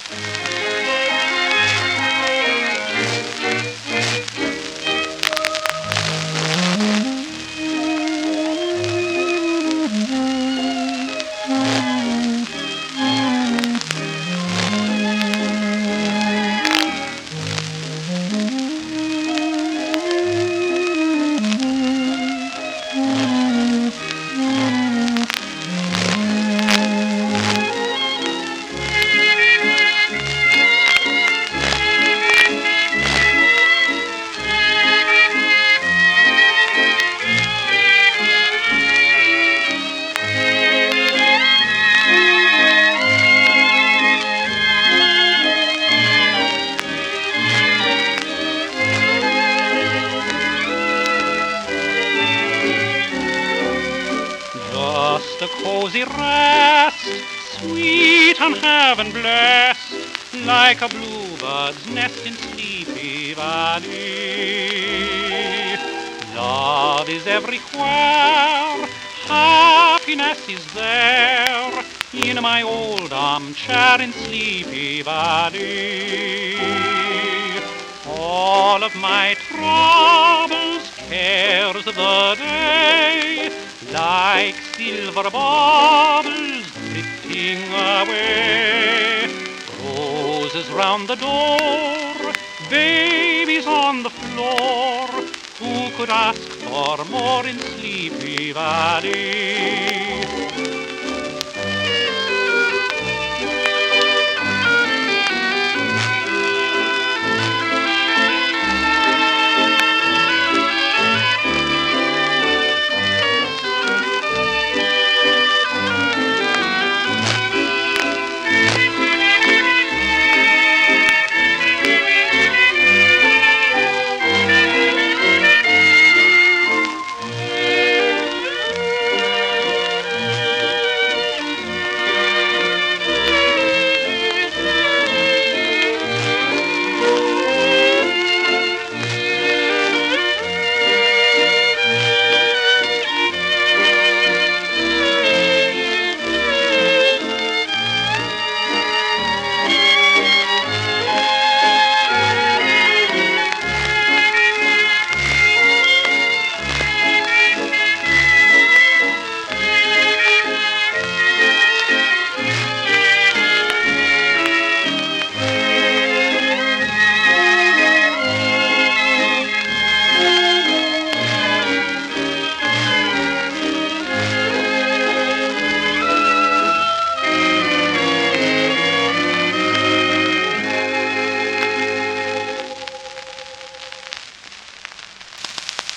Just a cozy rest, sweet and heaven blessed, like a bluebird's nest in Sleepy Valley. Love is everywhere, happiness is there, in my old armchair in Sleepy Valley. All of my troubles, cares of the day, like silver bubbles drifting away. Roses round the door, babies on the floor. Who could ask for more in Sleepy Valley?